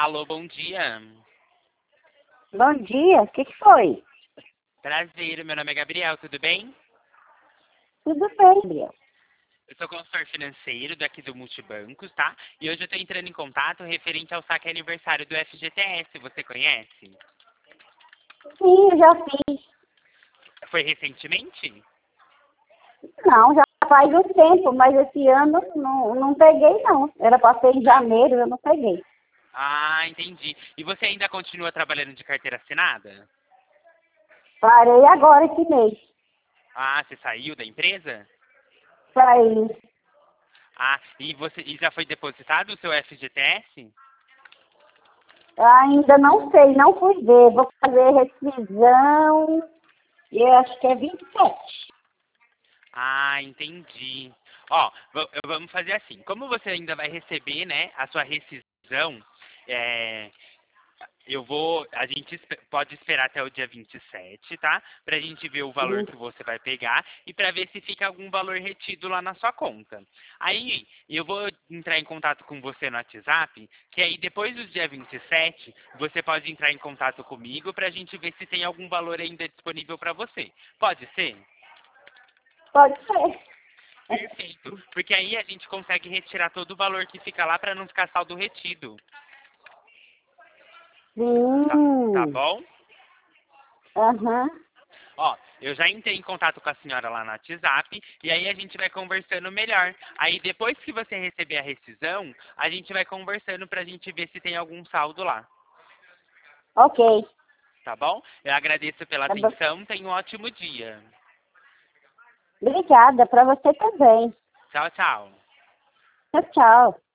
Alô, bom dia. Bom dia, o que foi? Prazer, meu nome é Gabriel, tudo bem? Tudo bem, Gabriel. Eu sou consultor financeiro daqui do Multibancos, tá? E hoje eu estou entrando em contato referente ao saque aniversário do FGTS, você conhece? Sim, eu já fiz. Foi recentemente? Não, já faz um tempo, mas esse ano não peguei, não. Era para ser em janeiro, eu não peguei. Ah, entendi. E você ainda continua trabalhando de carteira assinada? Parei agora esse mês. Ah, você saiu da empresa? Saí. Ah, e já foi depositado o seu FGTS? Ainda não sei, não fui ver. Vou fazer rescisão e eu acho que é 27. Ah, entendi. Ó, vamos fazer assim. Como você ainda vai receber, né, a sua rescisão, é, a gente pode esperar até o dia 27, tá? Pra gente ver o valor que você vai pegar e pra ver se fica algum valor retido lá na sua conta. Aí, eu vou entrar em contato com você no WhatsApp, que aí depois do dia 27, você pode entrar em contato comigo pra gente ver se tem algum valor ainda disponível pra você. Pode ser? Pode ser. Perfeito. Porque aí a gente consegue retirar todo o valor que fica lá pra não ficar saldo retido. Tá Sim. bom? Aham. Ó, eu já entrei em contato com a senhora lá no WhatsApp e aí a gente vai conversando melhor. Aí depois que você receber a rescisão, a gente vai conversando pra gente ver se tem algum saldo lá. Ok. Tá bom? Eu agradeço pela Tá bom. atenção, tenha um ótimo dia. Obrigada, para você também. Tchau, tchau. Tchau, tchau.